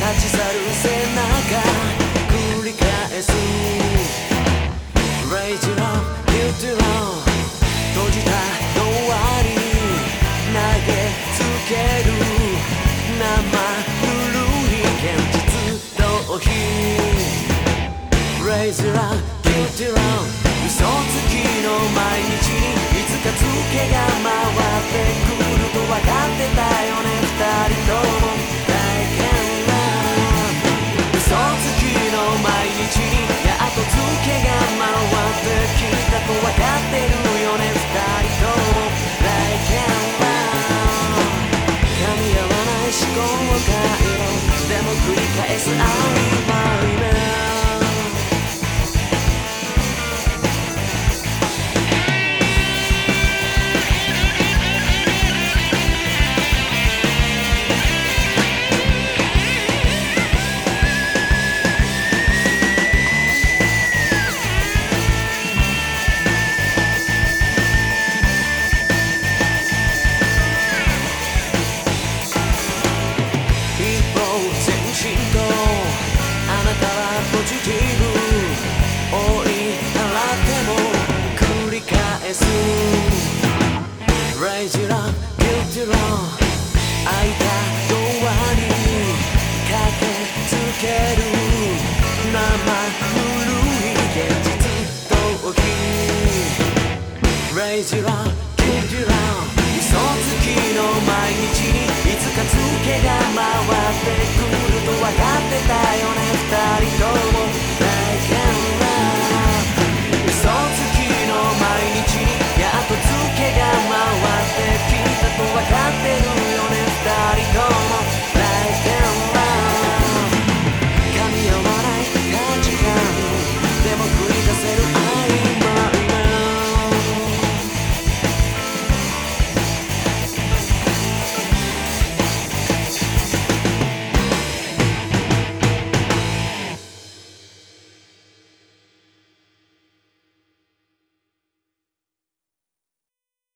ち去る背中繰り返す Raise it up, build it up 閉じたドアに投げつける生ぬるい現実逃避 Raise it up, build it up 嘘つきの毎日にいつかツケが回ってくると分かってたよね二人とも Like and love 嘘つきの毎日にやっとツケが回ってきたと分かってるよね二人とも Like and love 噛み合わない思考回路でも繰り返す曖昧なポジティブ追い払っても繰り返す Raise it up, build it up 開いたドアに駆けつける生ぬるい現実逃避 Raise it up